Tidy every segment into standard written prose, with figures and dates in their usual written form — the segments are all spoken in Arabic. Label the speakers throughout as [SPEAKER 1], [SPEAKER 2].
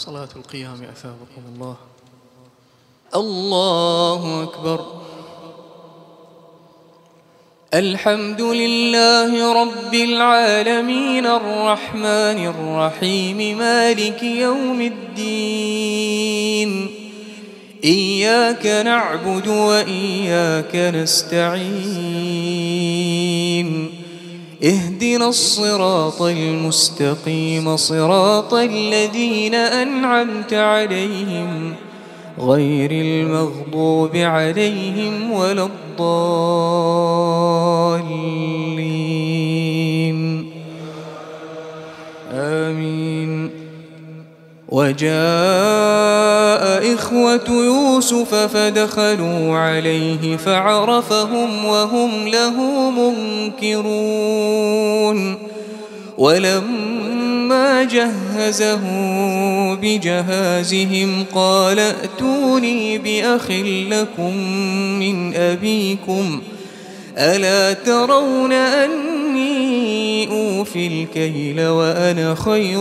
[SPEAKER 1] صلاة القيام أثابكم الله. الله أكبر. الحمد لله رب العالمين الرحمن الرحيم مالك يوم الدين. إياك نعبد وإياك نستعين. اهدنا الصراط المستقيم صراط الذين أنعمت عليهم غير المغضوب عليهم ولا الضالين آمين. وجاء إخوة يوسف فدخلوا عليه فعرفهم وهم له منكرون. ولما جهزهم بجهازهم قال ائتوني بأخ لكم من أبيكم ألا ترون أني أوفي الكيل وأنا خير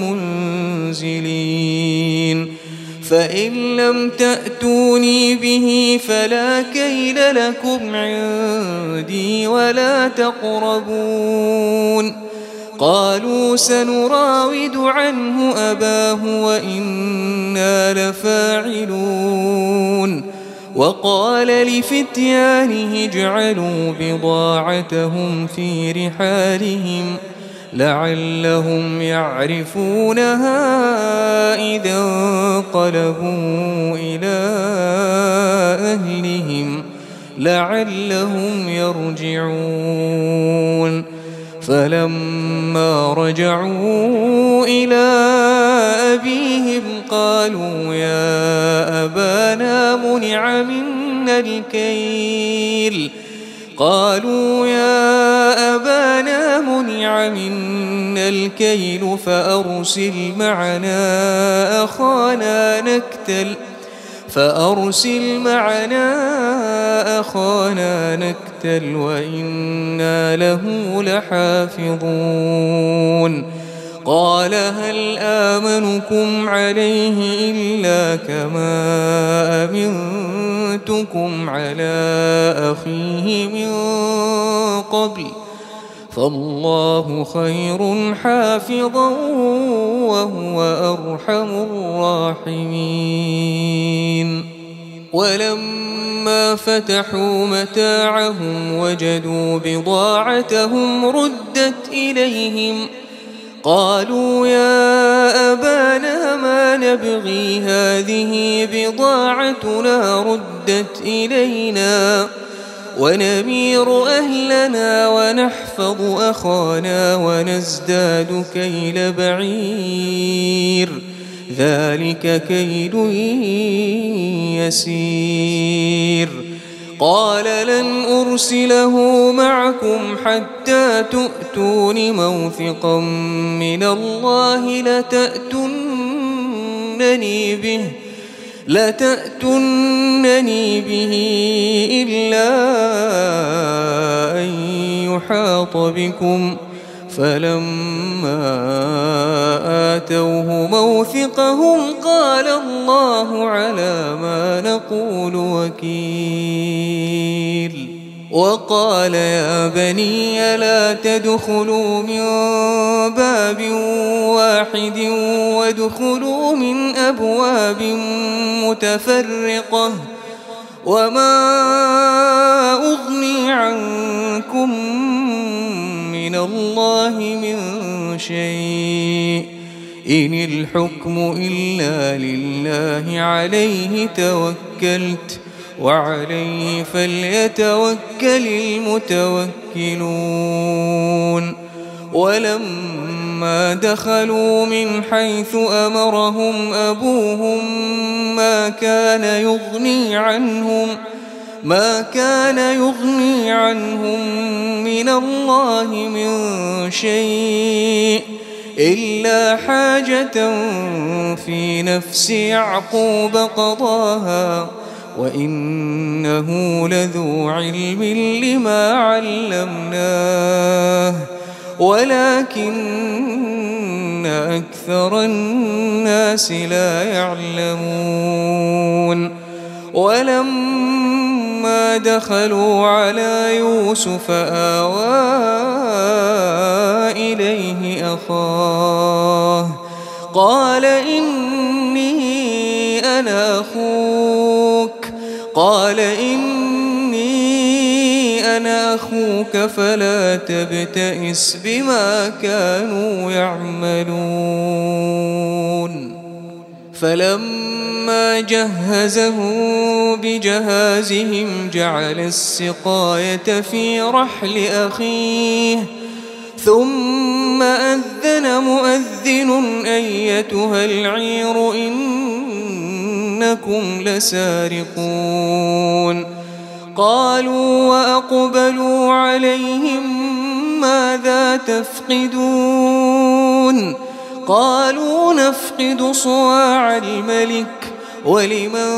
[SPEAKER 1] المنزلين. فإن لم تأتوني به فلا كيل لكم عندي ولا تقربون. قالوا سنراود عنه أباه وإنا لفاعلون. وقال لفتيانه اجعلوا بضاعتهم في رحالهم لعلهم يعرفونها إذا انقلبوا إلى أهلهم لعلهم يرجعون. فلما رجعوا إلى أبيهم قالوا يا أبانا منع منا الكيل فأرسل معنا أخانا نكتل وإنا له لحافظون. قال هل آمنكم عليه إلا كما أمنتكم على أخيه من قبل فالله خير حافظا وهو أرحم الراحمين. ولما فتحوا متاعهم وجدوا بضاعتهم ردت إليهم قالوا يا أبانا ما نبغي هذه بضاعتنا ردت إلينا ونمير أهلنا ونحفظ أخانا ونزداد كيل بعير ذلك كيل يسير. قال لن أرسله معكم حتى تؤتون موثقا من الله لتأتونني به إلا أن يحاط بكم. فلما آتوه موثقهم قال الله على ما نقول وكيل. وقال يا بني لا تدخلوا من باب واحد وادخلوا من أبواب متفرقة وما أغني عنكم من الله من شيء إن الحكم إلا لله عليه توكلت وعليه فليتوكل المتوكلون. ولما دخلوا من حيث أمرهم أبوهم ما كان يغني عنهم من الله من شيء إلا حاجة في نفس يعقوب قضاها وإنه لذو علم لما علمناه ولكن أكثر الناس لا يعلمون ولما دخلوا على يوسف آوى إليه أخاه قال إني أنا أخوك فلا تبتئس بما كانوا يعملون فلما جهزهم بجهازهم جعل السقاية في رحل أخيه ثم أذن مؤذن أيتها العير إنكم لسارقون قالوا وأقبلوا عليهم ماذا تفقدون قالوا نفقد صواع الملك ولمن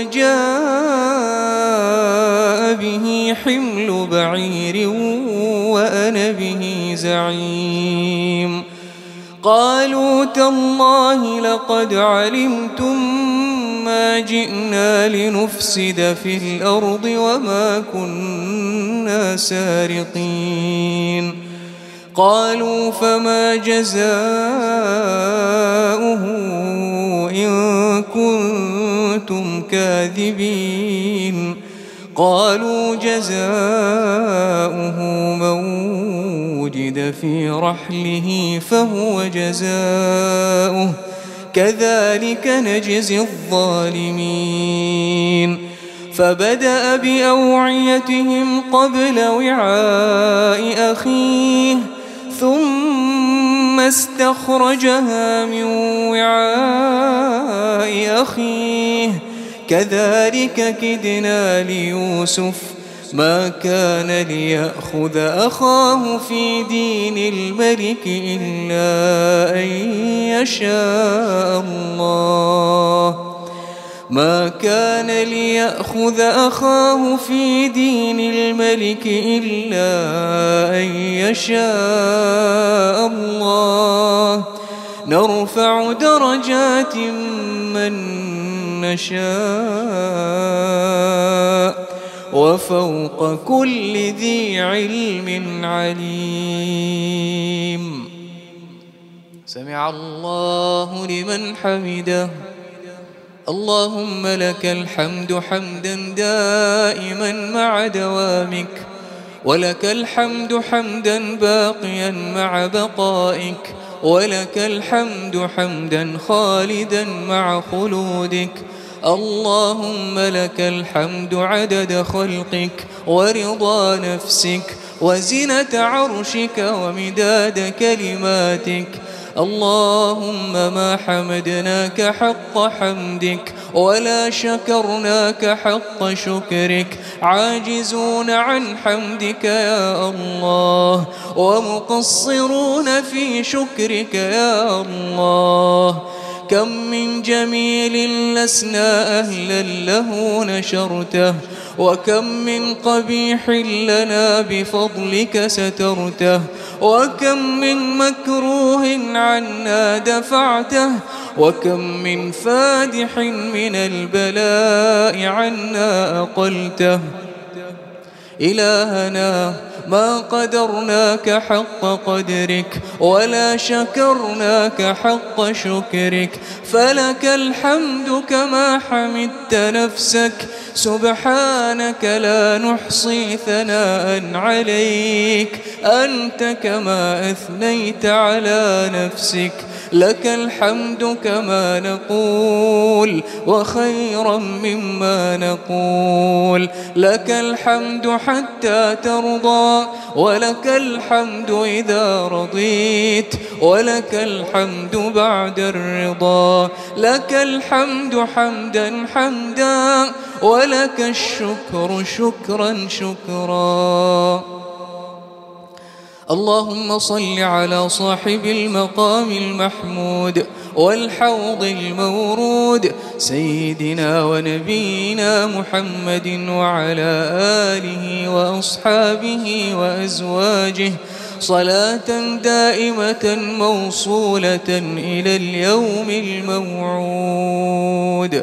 [SPEAKER 1] جاء به حمل بعير وأنا به زعيم قالوا تالله لقد علمتم ما جئنا لنفسد في الأرض وما كنا سارقين قالوا فما جزاؤه إن كنتم كاذبين قالوا جزاؤه من وجد في رحله فهو جزاؤه كذلك نجزي الظالمين فبدأ بأوعيتهم قبل وعاء أخيه ثم استخرجها من وعاء أخيه كذلك كدنا ليوسف ما كان ليأخذ أخاه في دين الملك إلا أن يشاء الله ما كان ليأخذ أخاه في دين الملك إلا أن يشاء الله نرفع درجات من نشاء وفوق كل ذي علم عليم سمع الله لمن حمده اللهم لك الحمد حمدا دائما مع دوامك ولك الحمد حمدا باقيا مع بقائك ولك الحمد حمدا خالدا مع خلودك اللهم لك الحمد عدد خلقك ورضا نفسك وزنة عرشك ومداد كلماتك اللهم ما حمدناك حق حمدك ولا شكرناك حق شكرك عاجزون عن حمدك يا الله ومقصرون في شكرك يا الله كم من جميل لسنا أهلا له نشرته وكم من قبيح لنا بفضلك سترته وكم من مكروه عنا دفعته وكم من فادح من البلاء عنا أقلته إلهنا ما قدرناك حق قدرك ولا شكرناك حق شكرك فلك الحمد كما حمدت نفسك سبحانك لا نحصي ثناء عليك أنت كما أثنيت على نفسك لك الحمد كما نقول وخيرا مما نقول لك الحمد حتى ترضى ولك الحمد إذا رضيت ولك الحمد بعد الرضا لك الحمد حمدا حمدا ولك الشكر شكرا شكرا اللهم صل على صاحب المقام المحمود والحوض المورود سيدنا ونبينا محمد وعلى آله وأصحابه وأزواجه صلاة دائمة موصولة إلى اليوم الموعود.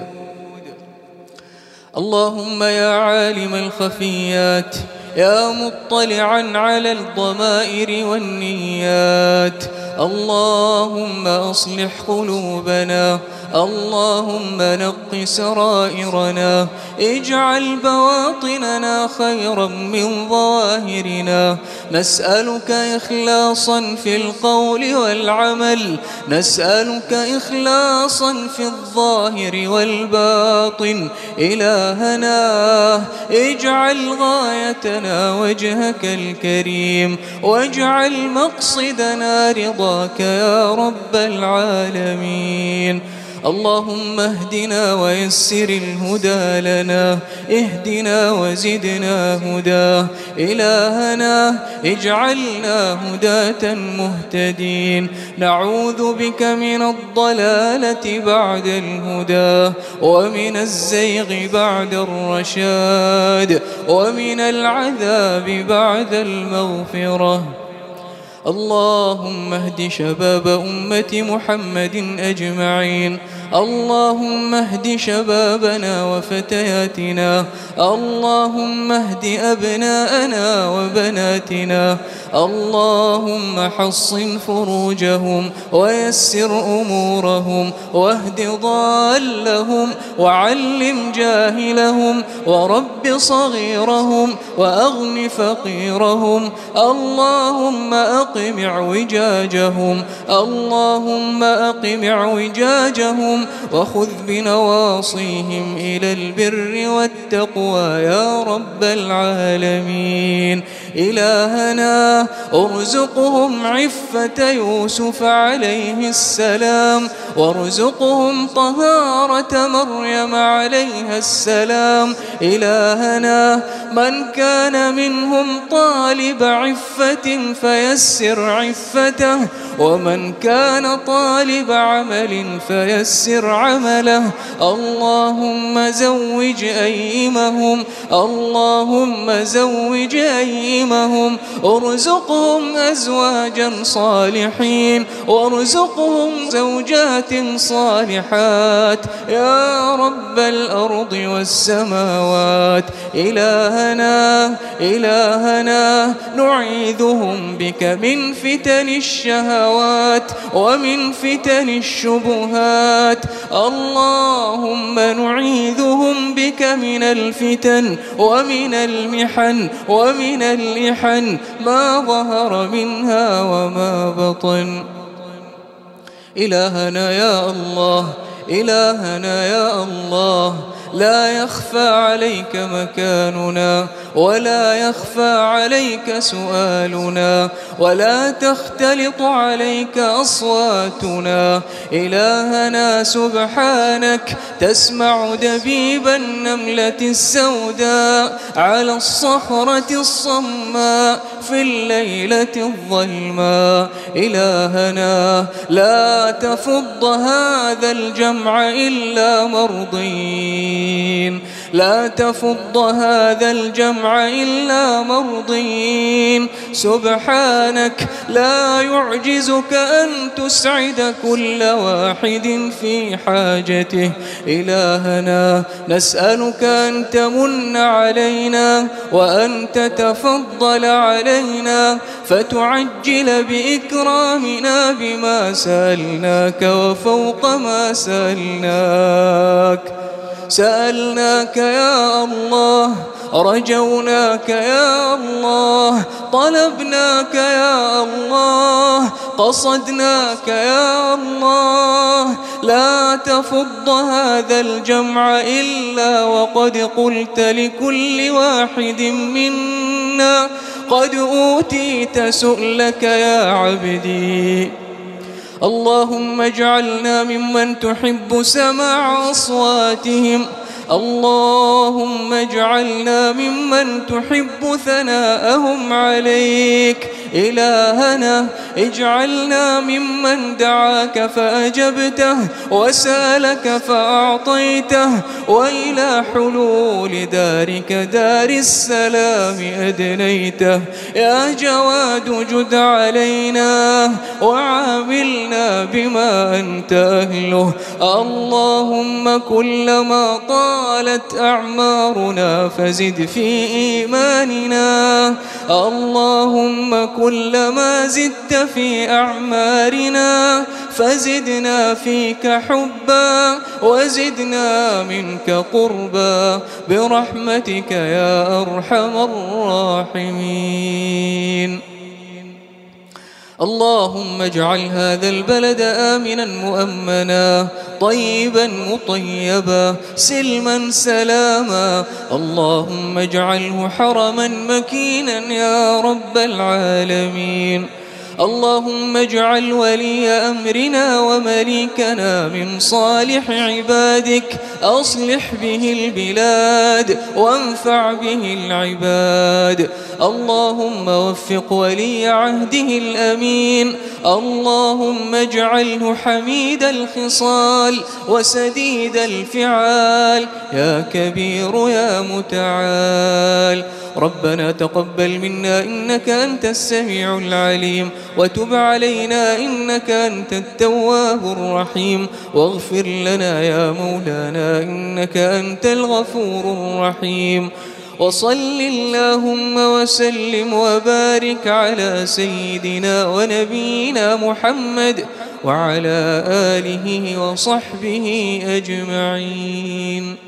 [SPEAKER 1] اللهم يا عالم الخفيات، يا مطلعا على الضمائر والنيات، اللهم أصلح قلوبنا، اللهم نق سرائرنا، اجعل بواطننا خيرا من ظواهرنا. نسألك إخلاصا في القول والعمل، نسألك إخلاصا في الظاهر والباطن. إلهنا اجعل غايتنا وجهك الكريم، واجعل مقصدنا رضاك يا رب العالمين. اللهم اهدنا ويسر الهدى لنا، اهدنا وزدنا هدى. إلهنا اجعلنا هداة مهتدين، نعوذ بك من الضلالة بعد الهدى، ومن الزيغ بعد الرشاد، ومن العذاب بعد المغفرة. اللهم اهد شباب أمة محمد أجمعين، اللهم اهد شبابنا وفتياتنا، اللهم اهد أبناءنا وبناتنا، اللهم حصن فروجهم ويسر أمورهم، واهد ضالهم وعلم جاهلهم، ورب صغيرهم وأغن فقيرهم. اللهم أقم اعوجاجهم، اللهم أقم اعوجاجهم، وخذ بنواصيهم إلى البر والتقوى يا رب العالمين. إلهنا ارزقهم عفة يوسف عليه السلام، وارزقهم طهارة مريم عليها السلام. إلهنا من كان منهم طالب عفة فيسر عفته، ومن كان طالب عمل فيسر عمله. اللهم زوج أيمهم، اللهم زوج أيمهم، ارزقهم أزواجا صالحين، وارزقهم زوجات صالحات يا رب الأرض والسماوات. إلهنا نعيذهم بك من فتن الشهوات ومن فتن الشبهات. اللهم نعيذهم بك من الفتن ومن المحن ومن الإحن ما ظهر منها وما بطن. إلهنا يا الله، إلهنا يا الله، لا يخفى عليك مكاننا، ولا يخفى عليك سؤالنا، ولا تختلط عليك أصواتنا. إلهنا سبحانك تسمع دبيب النملة السوداء على الصخرة الصماء في الليلة الظلماء. إلهنا لا تفض هذا الجمع إلا مرضين، لا تفض هذا الجمع إلا مرضين. سبحانك لا يعجزك أن تسعد كل واحد في حاجته. إلهنا نسألك أن تمن علينا وأن تتفضل علينا، فتعجل بإكرامنا بما سألناك وفوق ما سألناك يا الله، رجوناك يا الله، طلبناك يا الله، قصدناك يا الله. لا تفض هذا الجمع إلا وقد قلت لكل واحد منا قد أوتيت سؤلك يا عبدي. اللهم اجعلنا ممن تحب سماع أصواتهم، اللهم اجعلنا ممن تحب ثناءهم عليك. إلهنا اجعلنا ممن دعاك فأجبته وسألك فأعطيته، وإلى حلول دارك دار السلام أدنيته. يا جواد جد علينا وعاملنا بما أنت أهله. اللهم كلما طالت أعمارنا فزد في إيماننا، اللهم كلما زدت في أعمارنا فزدنا فيك حبا وزدنا منك قربا برحمتك يا أرحم الراحمين. اللهم اجعل هذا البلد آمنا مؤمنا طيبا مطيبا سلما سلاما. اللهم اجعله حرما مكينا يا رب العالمين. اللهم اجعل ولي أمرنا ومليكنا من صالح عبادك، أصلح به البلاد وانفع به العباد. اللهم وفق ولي عهده الأمين، اللهم اجعله حميد الخصال وسديد الفعال يا كبير يا متعال. ربنا تقبل منا إنك أنت السميع العليم، وتب علينا إنك أنت التواب الرحيم، واغفر لنا يا مولانا إنك أنت الغفور الرحيم. وصل اللهم وسلم وبارك على سيدنا ونبينا محمد وعلى آله وصحبه أجمعين.